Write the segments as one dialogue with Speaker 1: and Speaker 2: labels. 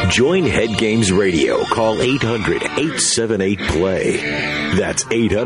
Speaker 1: Join Head Games Radio. Call 800-878-PLAY. That's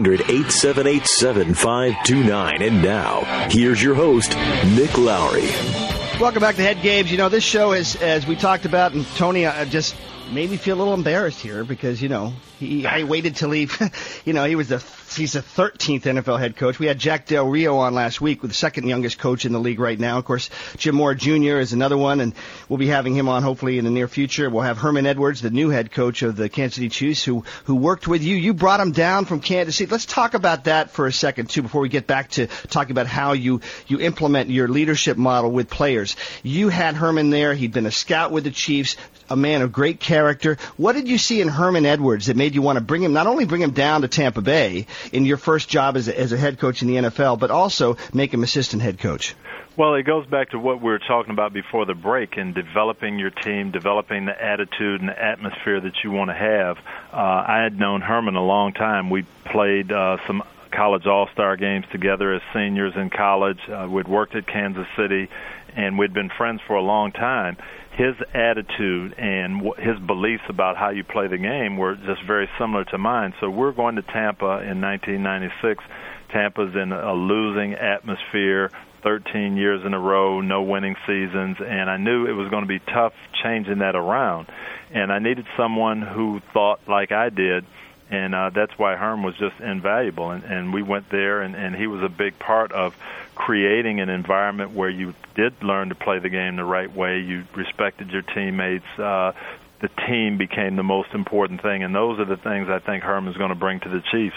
Speaker 1: 800-878-7529. And now, here's your host, Nick Lowry.
Speaker 2: Welcome back to Head Games. You know, this show is, as we talked about, and Tony just made me feel a little embarrassed here because, I waited till he's the 13th NFL head coach. We had Jack Del Rio on last week, with the second youngest coach in the league right now. Of course, Jim Moore Jr. is another one, and we'll be having him on hopefully in the near future. We'll have Herman Edwards, the new head coach of the Kansas City Chiefs, who worked with you. You brought him down from Kansas City. Let's talk about that for a second, too, before we get back to talking about how you implement your leadership model with players. You had Herman there. He'd been a scout with the Chiefs, a man of great character. What did you see in Herman Edwards that made you want to not only bring him down to Tampa Bay in your first job as a head coach in the NFL, but also make him assistant head coach?
Speaker 3: Well, it goes back to what we were talking about before the break, and developing your team, developing the attitude and the atmosphere that you want to have. I had known Herman a long time. We played some college all-star games together as seniors in college. We'd worked at Kansas City, and we'd been friends for a long time. His attitude and his beliefs about how you play the game were just very similar to mine. So we're going to Tampa in 1996. Tampa's in a losing atmosphere, 13 years in a row, no winning seasons, and I knew it was going to be tough changing that around. And I needed someone who thought like I did, and that's why Herm was just invaluable. And we went there, and he was a big part of creating an environment where you did learn to play the game the right way. You respected your teammates. The team became the most important thing, and those are the things I think Herm is going to bring to the Chiefs.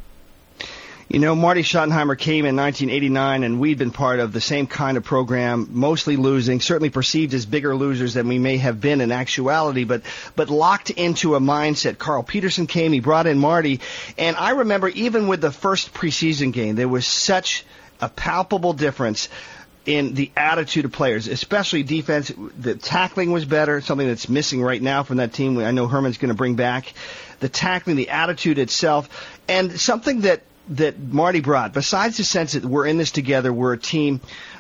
Speaker 2: You know, Marty Schottenheimer came in 1989, and we'd been part of the same kind of program, mostly losing, certainly perceived as bigger losers than we may have been in actuality, but locked into a mindset. Carl Peterson came, he brought in Marty, and I remember even with the first preseason game, there was such a palpable difference in the attitude of players, especially defense. The tackling was better, something that's missing right now from that team. I know Herman's going to bring back the tackling, the attitude itself, and something that Marty brought, besides the sense that we're in this together, we're a team,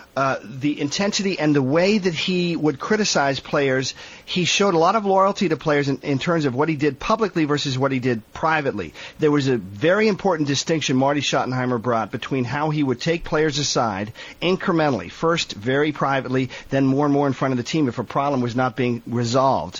Speaker 2: the intensity and the way that he would criticize players, he showed a lot of loyalty to players in terms of what he did publicly versus what he did privately. There was a very important distinction Marty Schottenheimer brought between how he would take players aside incrementally, first very privately, then more and more in front of the team if a problem was not being resolved.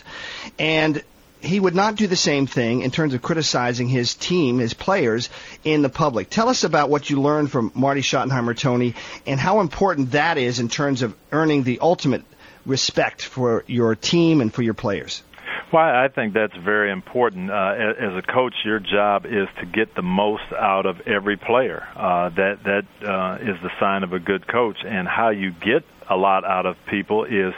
Speaker 2: And he would not do the same thing in terms of criticizing his team, his players, in the public. Tell us about what you learned from Marty Schottenheimer, Tony, and how important that is in terms of earning the ultimate respect for your team and for your players.
Speaker 3: Well, I think that's very important. As a coach, your job is to get the most out of every player. That is the sign of a good coach. And how you get a lot out of people is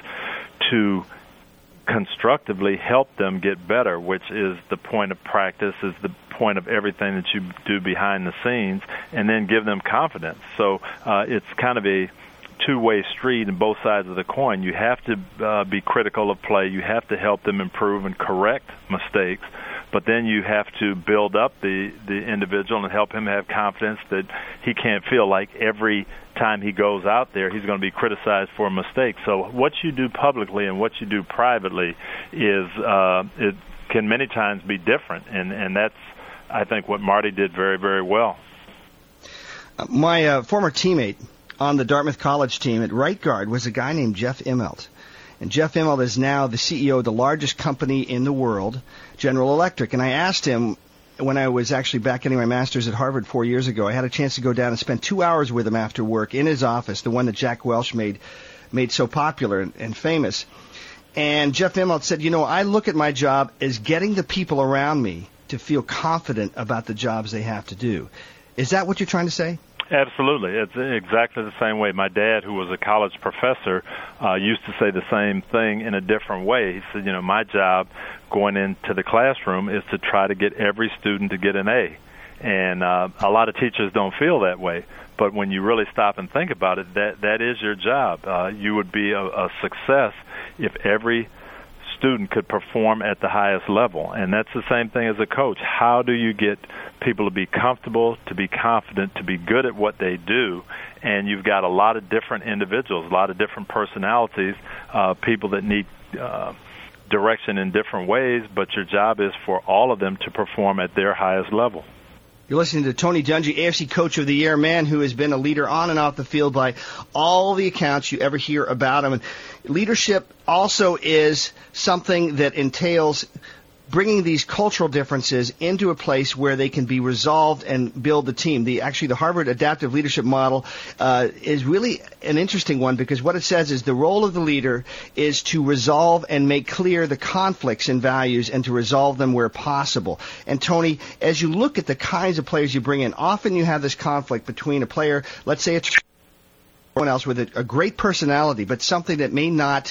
Speaker 3: to constructively help them get better, which is the point of practice, is the point of everything that you do behind the scenes, and then give them confidence. So it's kind of a two-way street on both sides of the coin. You have to be critical of play. You have to help them improve and correct mistakes, but then you have to build up the individual and help him have confidence that he can't feel like every time he goes out there he's going to be criticized for a mistake. So what you do publicly and what you do privately is it can many times be different, and that's, I think, what Marty did very, very well.
Speaker 2: My former teammate on the Dartmouth College team at right guard was a guy named Jeff Immelt. And Jeff Immelt is now the CEO of the largest company in the world, General Electric. And I asked him, when I was actually back getting my master's at Harvard 4 years ago, I had a chance to go down and spend 2 hours with him after work in his office, the one that Jack Welch made so popular and famous. And Jeff Immelt said, I look at my job as getting the people around me to feel confident about the jobs they have to do. Is that what you're trying to say?
Speaker 3: Absolutely. It's exactly the same way. My dad, who was a college professor, used to say the same thing in a different way. He said, my job going into the classroom is to try to get every student to get an A. And a lot of teachers don't feel that way. But when you really stop and think about it, that is your job. You would be a success if every student could perform at the highest level. And that's the same thing as a coach. How do you get people to be comfortable, to be confident, to be good at what they do? And you've got a lot of different individuals, a lot of different personalities, people that need direction in different ways, but your job is for all of them to perform at their highest level.
Speaker 2: You're listening to Tony Dungy, AFC Coach of the Year, man who has been a leader on and off the field by all the accounts you ever hear about him. And leadership also is something that entails bringing these cultural differences into a place where they can be resolved and build the team. Actually, the Harvard Adaptive Leadership Model is really an interesting one, because what it says is the role of the leader is to resolve and make clear the conflicts in values and to resolve them where possible. And Tony, as you look at the kinds of players you bring in, often you have this conflict between a player, let's say it's someone else with a great personality, but something that may not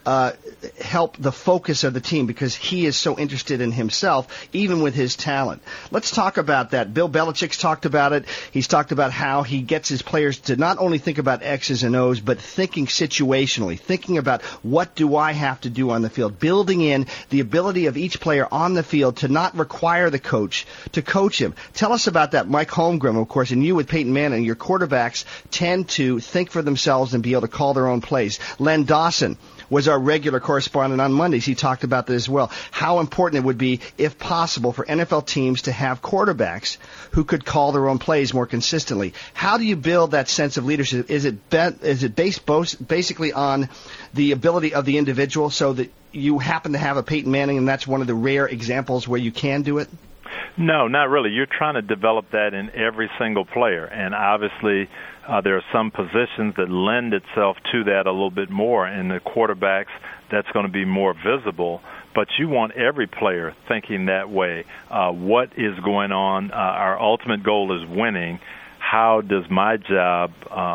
Speaker 2: help the focus of the team because he is so interested in himself, even with his talent. Let's talk about that. Bill Belichick's talked about it. He's talked about how he gets his players to not only think about X's and O's, but thinking situationally, thinking about what do I have to do on the field, building in the ability of each player on the field to not require the coach to coach him. Tell us about that. Mike Holmgren, of course, and you with Peyton Manning, your quarterbacks tend to think for themselves and be able to call their own plays. Len Dawson was our regular correspondent on Mondays. He talked about that as well. How important it would be, if possible, for NFL teams to have quarterbacks who could call their own plays more consistently. How do you build that sense of leadership? Is it based basically on the ability of the individual, so that you happen to have a Peyton Manning and that's one of the rare examples where you can do it?
Speaker 3: No, not really. You're trying to develop that in every single player, and obviously there are some positions that lend itself to that a little bit more, and the quarterbacks, that's going to be more visible. But you want every player thinking that way. What is going on? Our ultimate goal is winning. How does my job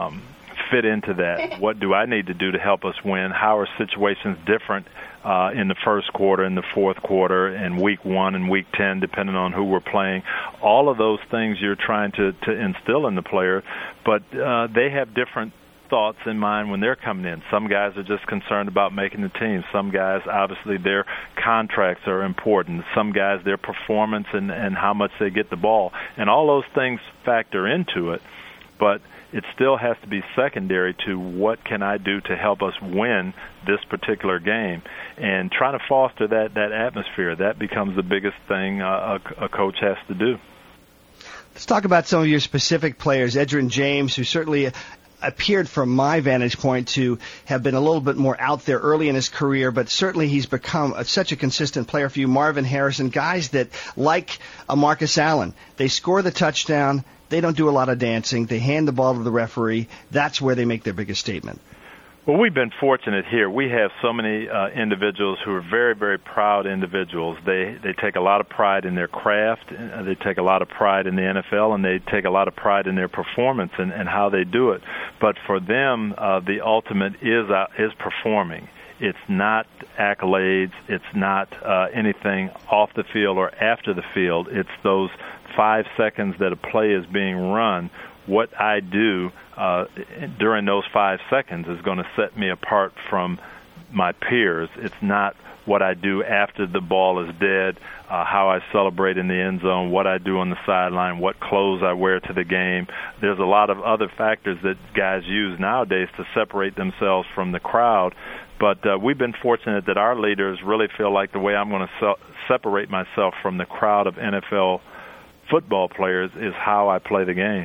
Speaker 3: fit into that? What do I need to do to help us win? How are situations different in the first quarter, in the fourth quarter, in week 1 and week 10, depending on who we're playing? All of those things you're trying to instill in the player, but they have different thoughts in mind when they're coming in. Some guys are just concerned about making the team. Some guys, obviously, their contracts are important. Some guys, their performance and how much they get the ball. And all those things factor into it, but it still has to be secondary to what can I do to help us win this particular game. And trying to foster that atmosphere, that becomes the biggest thing a coach has to do.
Speaker 2: Let's talk about some of your specific players. Edgerrin James, who certainly appeared from my vantage point to have been a little bit more out there early in his career, but certainly he's become such a consistent player for you. Marvin Harrison, guys that, like Marcus Allen, they score the touchdown, they don't do a lot of dancing, they hand the ball to the referee. That's where they make their biggest statement.
Speaker 3: Well, we've been fortunate here. We have so many individuals who are very, very proud individuals. They take a lot of pride in their craft. They take a lot of pride in the NFL, and they take a lot of pride in their performance and how they do it. But for them, the ultimate is performing. It's not accolades. It's not anything off the field or after the field. It's those 5 seconds that a play is being run. What I do during those 5 seconds is going to set me apart from my peers. It's not what I do after the ball is dead, how I celebrate in the end zone, what I do on the sideline, what clothes I wear to the game. There's a lot of other factors that guys use nowadays to separate themselves from the crowd. But we've been fortunate that our leaders really feel like the way I'm going to separate myself from the crowd of NFL football players is how I play the game.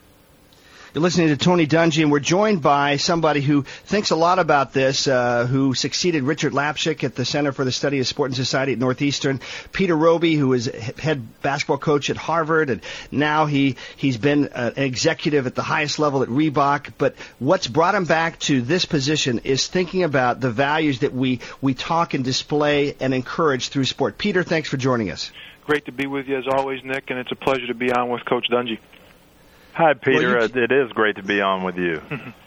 Speaker 2: You're listening to Tony Dungy, and we're joined by somebody who thinks a lot about this, who succeeded Richard Lapchick at the Center for the Study of Sport and Society at Northeastern. Peter Roby, who is head basketball coach at Harvard, and now he's been an executive at the highest level at Reebok. But what's brought him back to this position is thinking about the values that we talk and display and encourage through sport. Peter, thanks for joining us.
Speaker 4: Great to be with you as always, Nick, and it's a pleasure to be on with Coach Dungy.
Speaker 3: Hi, Peter. It is great to be on with you.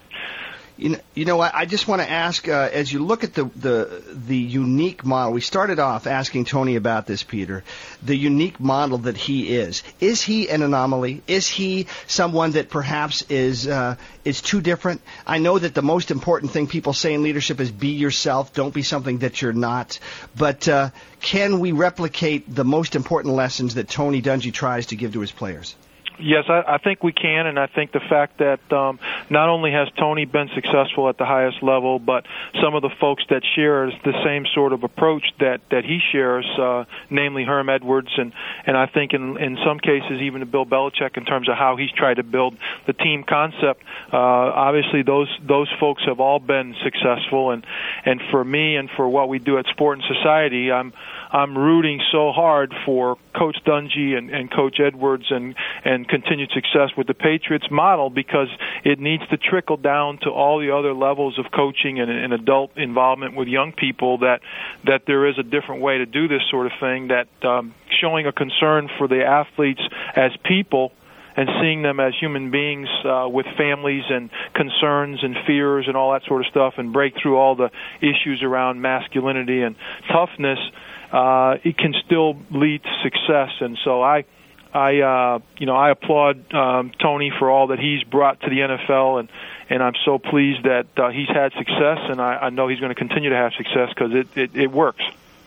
Speaker 2: You know, I just want to ask, as you look at the unique model, we started off asking Tony about this, Peter, the unique model that he is. Is he an anomaly? Is he someone that perhaps is too different? I know that the most important thing people say in leadership is be yourself, don't be something that you're not. But can we replicate the most important lessons that Tony Dungy tries to give to his players?
Speaker 4: Yes, I think we can, and I think the fact that not only has Tony been successful at the highest level, but some of the folks that share the same sort of approach that he shares, namely Herm Edwards, and I think in some cases even to Bill Belichick in terms of how he's tried to build the team concept. Obviously, those folks have all been successful, and for me and for what we do at Sport and Society, I'm rooting so hard for Coach Dungy and Coach Edwards and continued success with the Patriots model, because it needs to trickle down to all the other levels of coaching and adult involvement with young people, that there is a different way to do this sort of thing, that showing a concern for the athletes as people and seeing them as human beings with families and concerns and fears and all that sort of stuff, and break through all the issues around masculinity and toughness, it can still lead to success. And so I applaud Tony for all that he's brought to the NFL, and I'm so pleased that he's had success, and I know he's going to continue to have success because it works.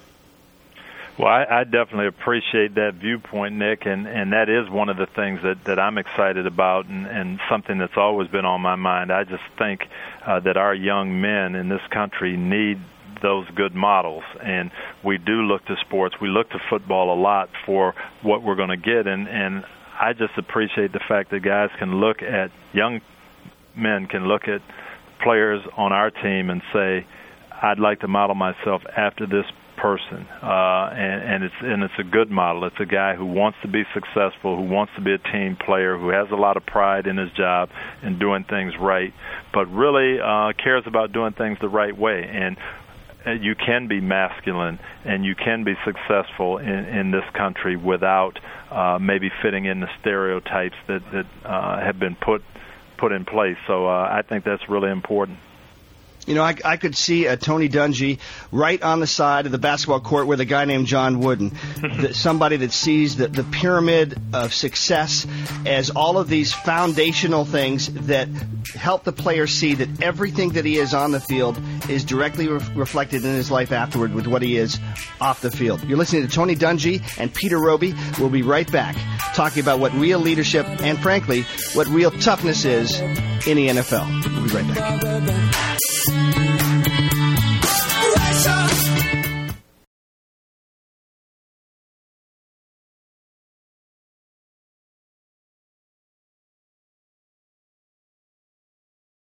Speaker 3: Well, I definitely appreciate that viewpoint, Nick, and that is one of the things that I'm excited about, and something that's always been on my mind. I just think that our young men in this country need those good models, and we do look to sports. We look to football a lot for what we're going to get, and I just appreciate the fact that guys can look at, young men can look at players on our team and say, I'd like to model myself after this person, and it's a good model. It's a guy who wants to be successful, who wants to be a team player, who has a lot of pride in his job and doing things right, but really cares about doing things the right way. And you can be masculine and you can be successful in this country without maybe fitting in the stereotypes that have been put in place. So I think that's really important.
Speaker 2: You know, I could see a Tony Dungy right on the side of the basketball court with a guy named John Wooden, somebody that sees the pyramid of success as all of these foundational things that help the player see that everything that he is on the field is directly reflected in his life afterward with what he is off the field. You're listening to Tony Dungy and Peter Roby. We'll be right back talking about what real leadership and, frankly, what real toughness is in the NFL. We'll be right back.